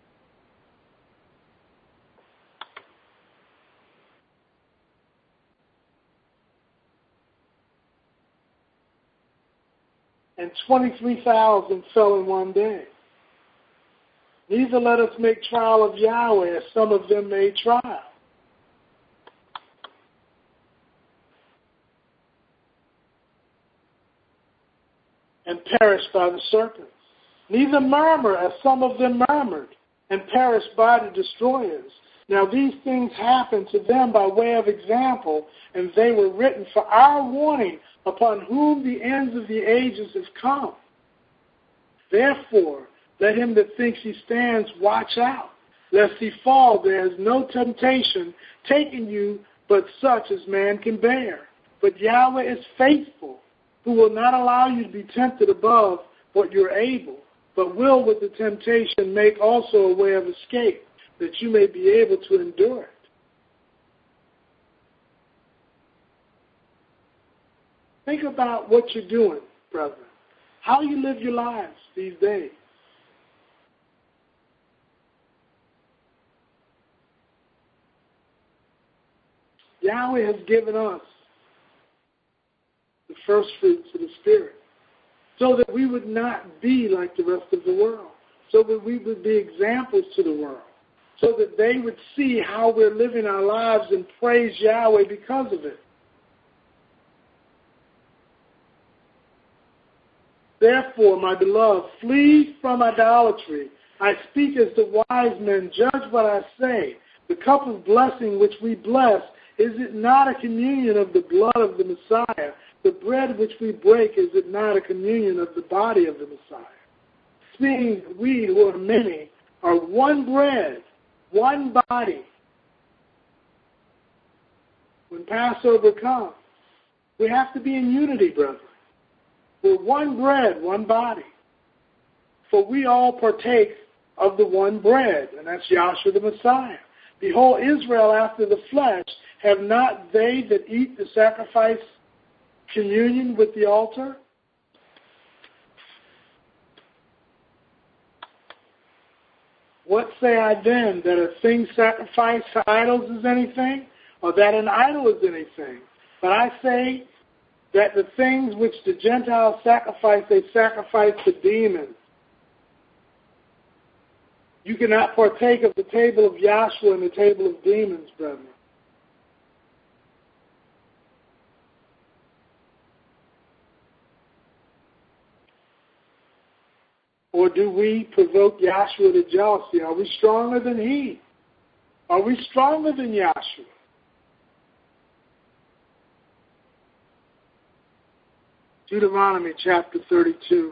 And twenty-three thousand fell in one day. Neither let us make trial of Yahweh, as some of them made trial. And perished by the serpents. Neither murmur, as some of them murmured, and perished by the destroyers. Now these things happened to them by way of example, and they were written for our warning, upon whom the ends of the ages have come. Therefore, let him that thinks he stands watch out, lest he fall. There is no temptation taking you, but such as man can bear. But Yahweh is faithful, who will not allow you to be tempted above what you're able, but will with the temptation make also a way of escape, that you may be able to endure it. Think about what you're doing, brother. How you live your lives these days. Yahweh has given us the first fruits of the Spirit, so that we would not be like the rest of the world, so that we would be examples to the world, so that they would see how we're living our lives and praise Yahweh because of it. Therefore, my beloved, flee from idolatry. I speak as the wise men. Judge what I say. The cup of blessing which we bless, is it not a communion of the blood of the Messiah? The bread which we break, is it not a communion of the body of the Messiah? Seeing we who are many are one bread, one body. When Passover comes, we have to be in unity, brethren. We're one bread, one body. For we all partake of the one bread, and that's Yahshua the Messiah. Behold, Israel after the flesh, have not they that eat the sacrifice communion with the altar? What say I then, that a thing sacrificed to idols is anything, or that an idol is anything? But I say that the things which the Gentiles sacrifice, they sacrifice to demons. You cannot partake of the table of Yahshua and the table of demons, brethren. Or do we provoke Yahshua to jealousy? Are we stronger than he? Are we stronger than Yahshua? Deuteronomy chapter thirty-two.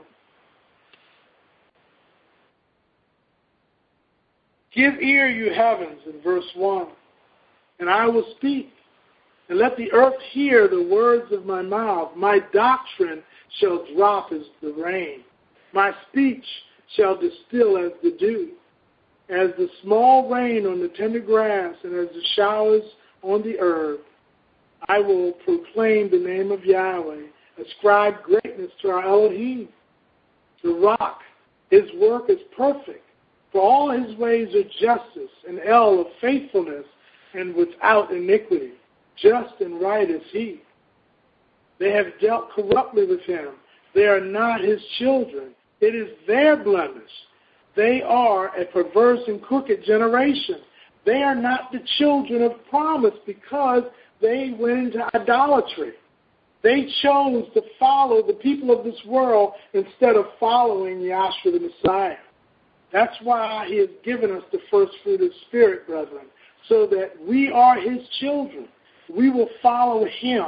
Give ear, you heavens, in verse one, and I will speak. And let the earth hear the words of my mouth. My doctrine shall drop as the rain. My speech shall distill as the dew. As the small rain on the tender grass and as the showers on the earth, I will proclaim the name of Yahweh. Ascribe greatness to our Elohim. The rock, his work is perfect. For all his ways are justice, an El of faithfulness and without iniquity. Just and right is he. They have dealt corruptly with him. They are not his children. It is their blemish. They are a perverse and crooked generation. They are not the children of promise because they went into idolatry. They chose to follow the people of this world instead of following Yahshua the Messiah. That's why he has given us the first fruit of the Spirit, brethren, so that we are his children. We will follow him.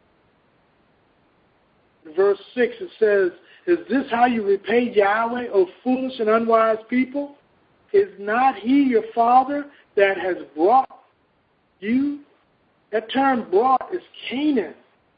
In verse six it says, is this how you repay Yahweh, O foolish and unwise people? Is not he your father that has brought you? That term brought is Canaan.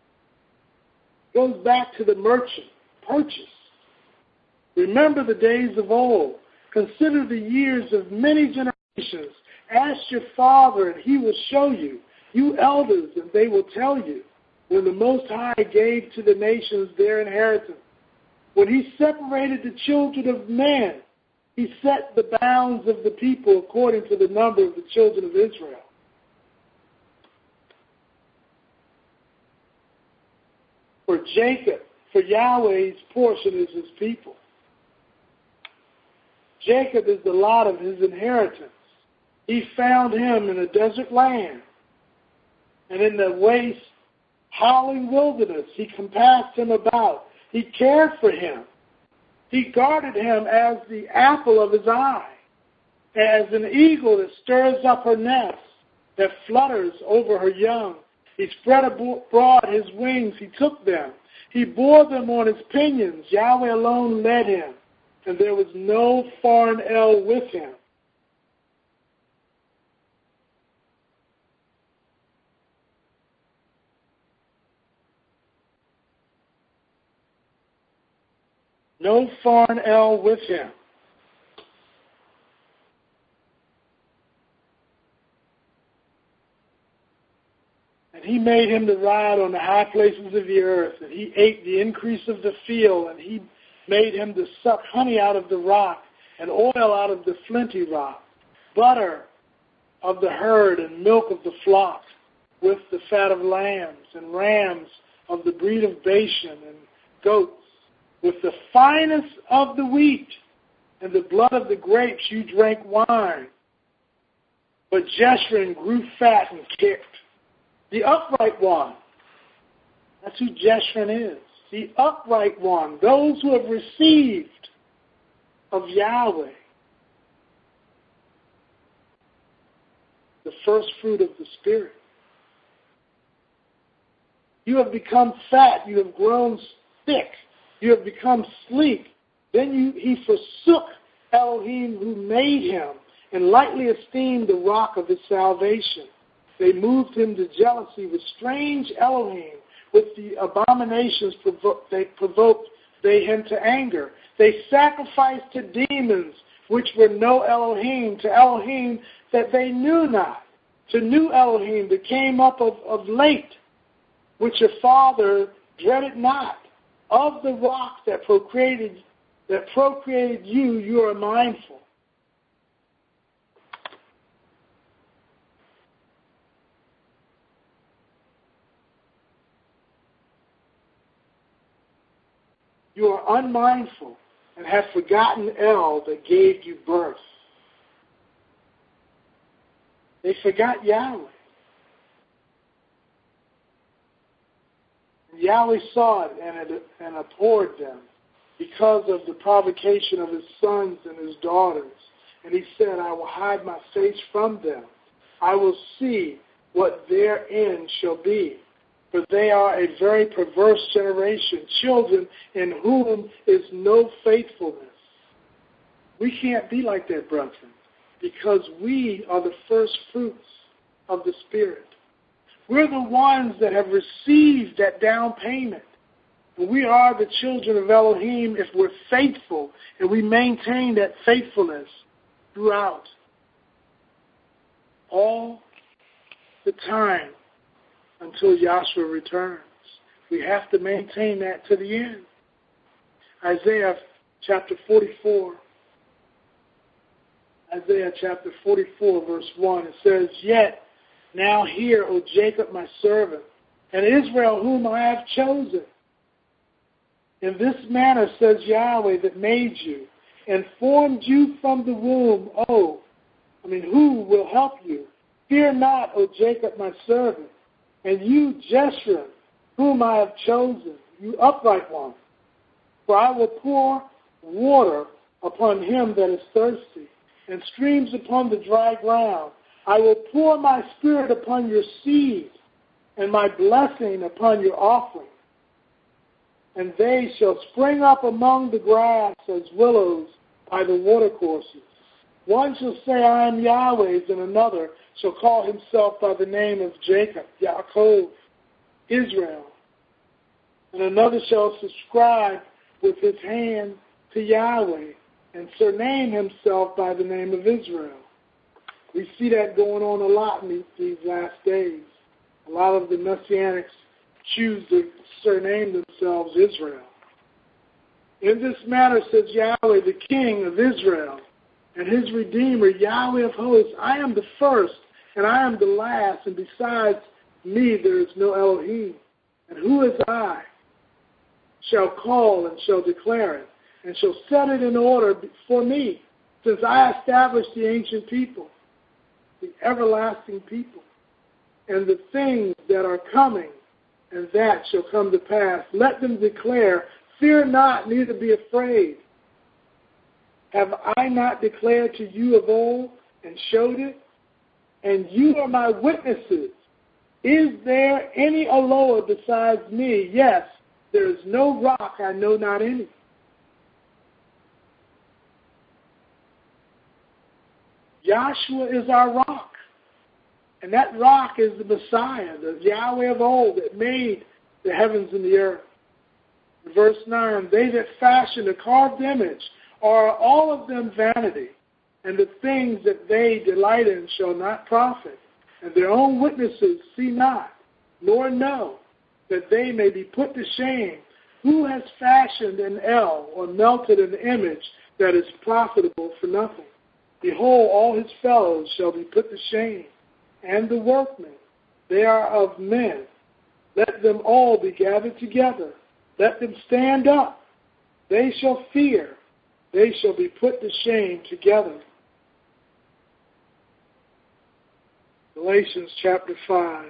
Goes back to the merchant, purchase. Remember the days of old. Consider the years of many generations. Ask your father, and he will show you. You elders, and they will tell you. When the Most High gave to the nations their inheritance. When he separated the children of men, he set the bounds of the people according to the number of the children of Israel. For Jacob, for Yahweh's portion is his people. Jacob is the lot of his inheritance. He found him in a desert land, and in the waste, howling wilderness, he compassed him about. He cared for him. He guarded him as the apple of his eye, as an eagle that stirs up her nest, that flutters over her young. He spread abroad his wings. He took them. He bore them on his pinions. Yahweh alone led him, and there was no foreign El with him. No foreign El with him. And he made him to ride on the high places of the earth, and he ate the increase of the field, and he made him to suck honey out of the rock, and oil out of the flinty rock, butter of the herd, and milk of the flock, with the fat of lambs, and rams of the breed of Bashan, and goats, with the finest of the wheat, and the blood of the grapes you drank wine. But Jeshurun grew fat and kicked. The upright one. That's who Jeshurun is. The upright one. Those who have received of Yahweh. The first fruit of the Spirit. You have become fat. You have grown thick. You have become sleek. Then you, he forsook Elohim who made him and lightly esteemed the rock of his salvation. They moved him to jealousy with strange Elohim. With the abominations provo- they provoked they him to anger. They sacrificed to demons which were no Elohim, to Elohim that they knew not, to new Elohim that came up of, of late, which your father dreaded not. Of the rock that procreated that procreated you, you are mindful. You are unmindful and have forgotten El that gave you birth. They forgot Yahweh. And Yahweh saw it and, it and abhorred them. because of the provocation of his sons and his daughters. And he said, I will hide my face from them. I will see what their end shall be. For they are a very perverse generation, children in whom is no faithfulness. We can't be like that, brethren, because we are the first fruits of the Spirit. We're the ones that have received that down payment. And we are the children of Elohim if we're faithful and we maintain that faithfulness throughout all the time until Yahshua returns. We have to maintain that to the end. Isaiah chapter forty-four. Isaiah chapter forty-four, verse one. It says, Yet now hear, O Jacob, my servant, and Israel, whom I have chosen. In this manner, says Yahweh, that made you, and formed you from the womb. Oh, I mean, who will help you? Fear not, O Jacob, my servant, and you, Jeshurun, whom I have chosen, you upright one. For I will pour water upon him that is thirsty, and streams upon the dry ground. I will pour my spirit upon your seed, and my blessing upon your offering. And they shall spring up among the grass as willows by the watercourses. One shall say, I am Yahweh's, and another shall call himself by the name of Jacob, Yaakov, Israel. And another shall subscribe with his hand to Yahweh, and surname himself by the name of Israel. We see that going on a lot in these last days. A lot of the Messianics choose to surname themselves Israel. In this manner, says Yahweh, the King of Israel, and his Redeemer, Yahweh of hosts, I am the first, and I am the last, and besides me there is no Elohim. And who is I? Shall call and shall declare it, and shall set it in order for me, since I established the ancient people, the everlasting people, and the things that are coming, and that shall come to pass. Let them declare, fear not, neither be afraid. Have I not declared to you of old and showed it? And you are my witnesses. Is there any Eloah besides me? Yes, there is no rock, I know not any. Yahshua is our rock. And that rock is the Messiah, the Yahweh of old that made the heavens and the earth. In verse nine, they that fashion a carved image are all of them vanity, and the things that they delight in shall not profit, and their own witnesses see not, nor know, that they may be put to shame. Who has fashioned an El, or melted an image that is profitable for nothing? Behold, all his fellows shall be put to shame, and the workmen, they are of men. Let them all be gathered together. Let them stand up. They shall fear. They shall be put to shame together. Galatians chapter five.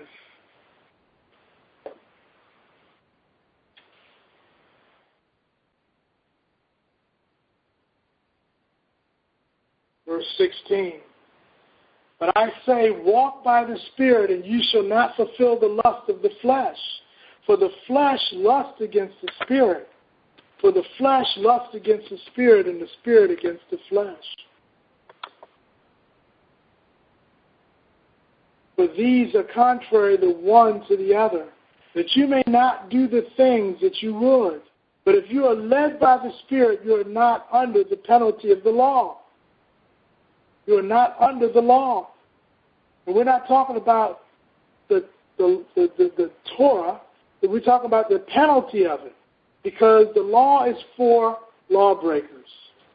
Verse sixteen. But I say, walk by the Spirit, and you shall not fulfill the lust of the flesh. For the flesh lusts against the Spirit. For the flesh lusts against the Spirit, and the Spirit against the flesh. For these are contrary the one to the other, that you may not do the things that you would. But if you are led by the Spirit, you are not under the penalty of the law. You are not under the law. And we're not talking about the, the, the, the, the Torah, but we're talking about the penalty of it. Because the law is for lawbreakers.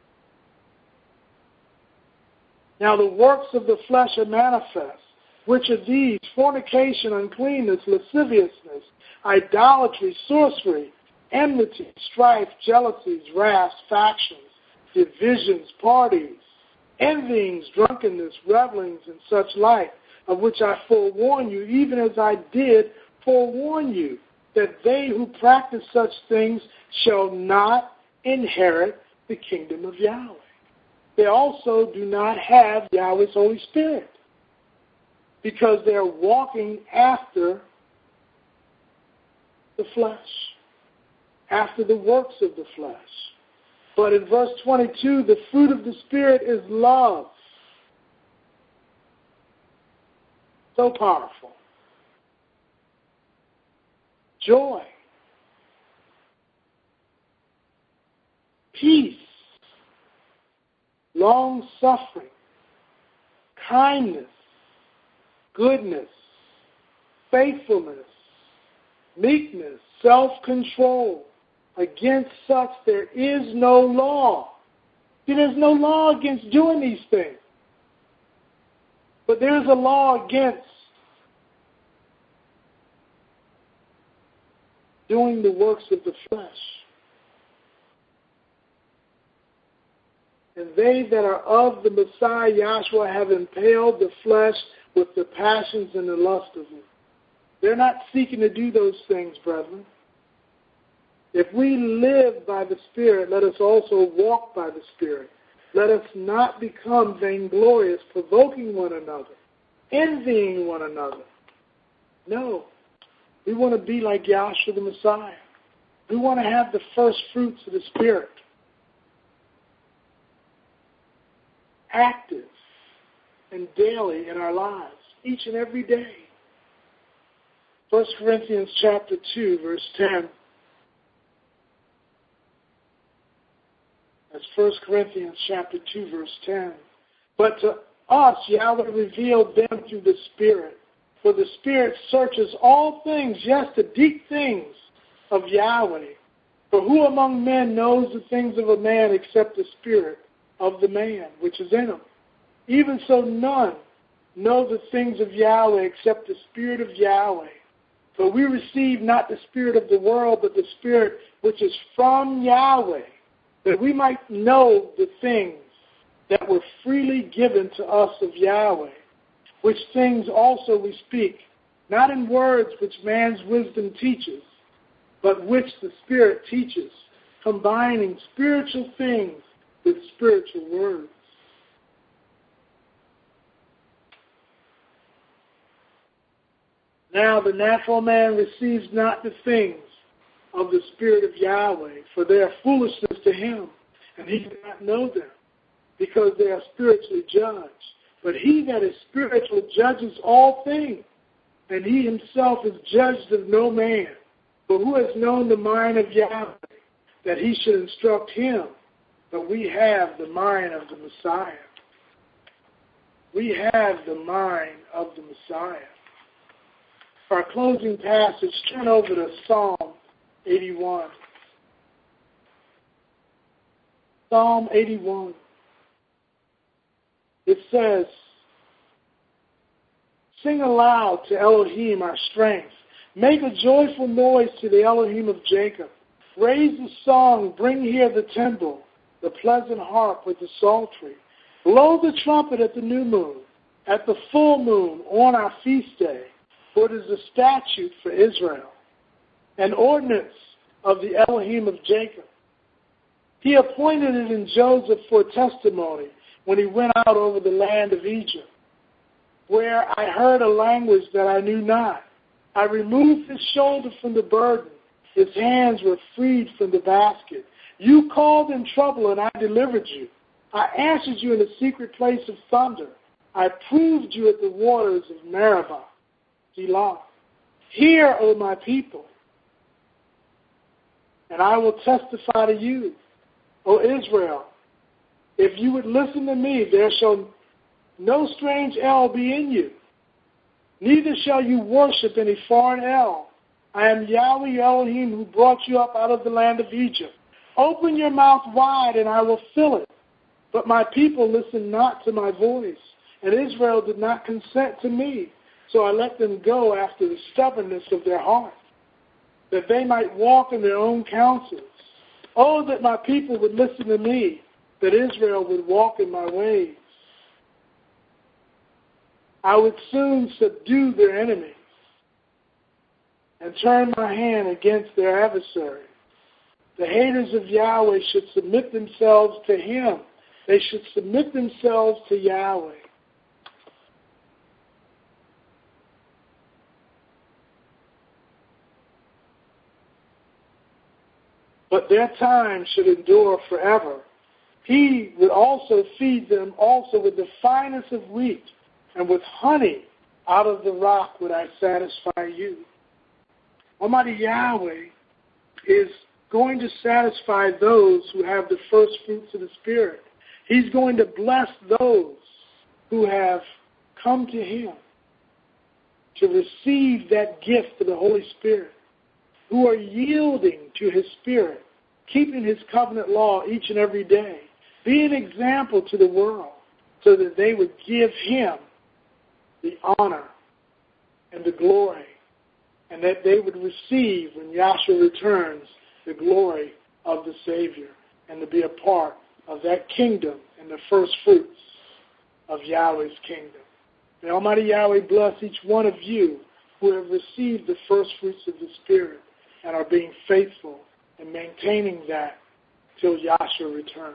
Now the works of the flesh are manifest, which are these: fornication, uncleanness, lasciviousness, idolatry, sorcery, enmity, strife, jealousies, wraths, factions, divisions, parties, envyings, drunkenness, revelings, and such like, of which I forewarn you, even as I did forewarn you, that they who practice such things shall not inherit the kingdom of Yahweh. They also do not have Yahweh's Holy Spirit because they're walking after the flesh, after the works of the flesh. But in verse twenty-two, the fruit of the Spirit is love. So powerful. Joy. Peace. Long-suffering. Kindness. Goodness. Faithfulness. Meekness. Self-control. Against such there is no law. See, there's no law against doing these things. But there is a law against doing the works of the flesh. And they that are of the Messiah Yahshua have impaled the flesh with the passions and the lust of it. They're not seeking to do those things, brethren. If we live by the Spirit, let us also walk by the Spirit. Let us not become vainglorious, provoking one another, envying one another. No. We want to be like Yahshua the Messiah. We want to have the first fruits of the Spirit. Active and daily in our lives, each and every day. First Corinthians chapter two, verse ten. That's First Corinthians chapter two, verse ten. But to us, Yahweh revealed them through the Spirit. For the Spirit searches all things, yes, the deep things of Yahweh. For who among men knows the things of a man except the Spirit of the man which is in him? Even so none know the things of Yahweh except the Spirit of Yahweh. For we receive not the spirit of the world, but the Spirit which is from Yahweh, that we might know the things that were freely given to us of Yahweh, which things also we speak, not in words which man's wisdom teaches, but which the Spirit teaches, combining spiritual things with spiritual words. Now the natural man receives not the things of the Spirit of Yahweh, for they are foolishness to him, and he does not know them, because they are spiritually judged. But he that is spiritual judges all things, and he himself is judged of no man. For who has known the mind of Yahweh, that he should instruct him? But we have the mind of the Messiah. We have the mind of the Messiah. For our closing passage, turn over to Psalm eighty-one. Psalm eighty-one. It says, sing aloud to Elohim our strength. Make a joyful noise to the Elohim of Jacob. Raise the song, bring here the timbrel, the pleasant harp with the psaltery. Blow the trumpet at the new moon, at the full moon, on our feast day. For it is a statute for Israel, an ordinance of the Elohim of Jacob. He appointed it in Joseph for testimony when he went out over the land of Egypt, where I heard a language that I knew not. I removed his shoulder from the burden. His hands were freed from the basket. You called in trouble, and I delivered you. I answered you in the secret place of thunder. I proved you at the waters of Meribah. Selah. Hear, O my people, and I will testify to you, O Israel. If you would listen to me, there shall no strange el be in you. Neither shall you worship any foreign el. I am Yahweh your Elohim, who brought you up out of the land of Egypt. Open your mouth wide, and I will fill it. But my people listened not to my voice, and Israel did not consent to me. So I let them go after the stubbornness of their heart, that they might walk in their own counsels. Oh, that my people would listen to me, that Israel would walk in my ways. I would soon subdue their enemies and turn my hand against their adversaries. The haters of Yahweh should submit themselves to him. They should submit themselves to Yahweh. But their time should endure forever. He would also feed them also with the finest of wheat, and with honey out of the rock would I satisfy you. Almighty Yahweh is going to satisfy those who have the first fruits of the Spirit. He's going to bless those who have come to him to receive that gift of the Holy Spirit, who are yielding to his Spirit, keeping his covenant law each and every day, be an example to the world so that they would give him the honor and the glory, and that they would receive, when Yahshua returns, the glory of the Savior, and to be a part of that kingdom and the first fruits of Yahweh's kingdom. May Almighty Yahweh bless each one of you who have received the first fruits of the Spirit and are being faithful in maintaining that till Yahshua returns.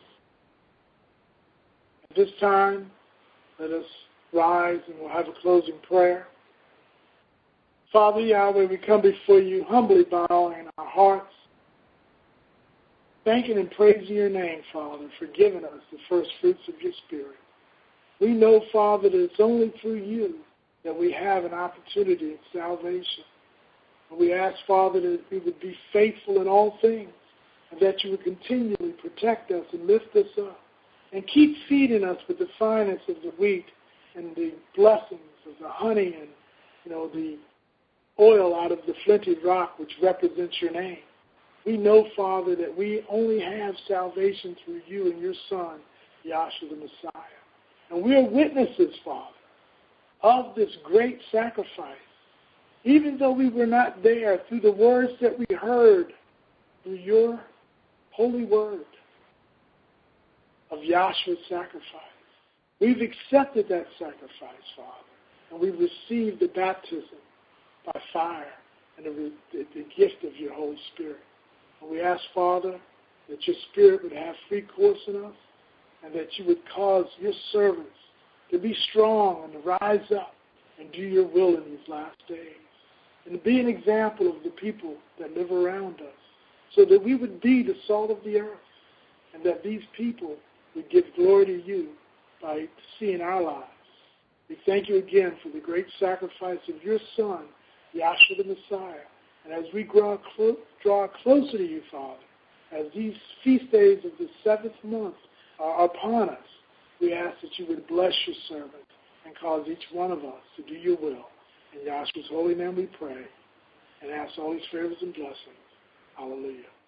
At this time, let us rise and we'll have a closing prayer. Father Yahweh, we come before you humbly bowing our hearts, thanking and praising your name, Father, for giving us the first fruits of your Spirit. We know, Father, that it's only through you that we have an opportunity at salvation. And we ask, Father, that we would be faithful in all things, and that you would continually protect us and lift us up, and keep feeding us with the finest of the wheat and the blessings of the honey and, you know, the oil out of the flinty rock, which represents your name. We know, Father, that we only have salvation through you and your Son, Yahshua the Messiah. And we are witnesses, Father, of this great sacrifice. Even though we were not there, through the words that we heard, through your holy word of Yahshua's sacrifice, we've accepted that sacrifice, Father, and we've received the baptism by fire and the, the, the gift of your Holy Spirit. And we ask, Father, that your Spirit would have free course in us, and that you would cause your servants to be strong and to rise up and do your will in these last days, and to be an example of the people that live around us, so that we would be the salt of the earth, and that these people would give glory to you by seeing our lives. We thank you again for the great sacrifice of your Son, Yahshua the Messiah. And as we draw, clo- draw closer to you, Father, as these feast days of the seventh month are upon us, we ask that you would bless your servant and cause each one of us to do your will. In Yahshua's holy name we pray and ask all these favors and blessings. Hallelujah.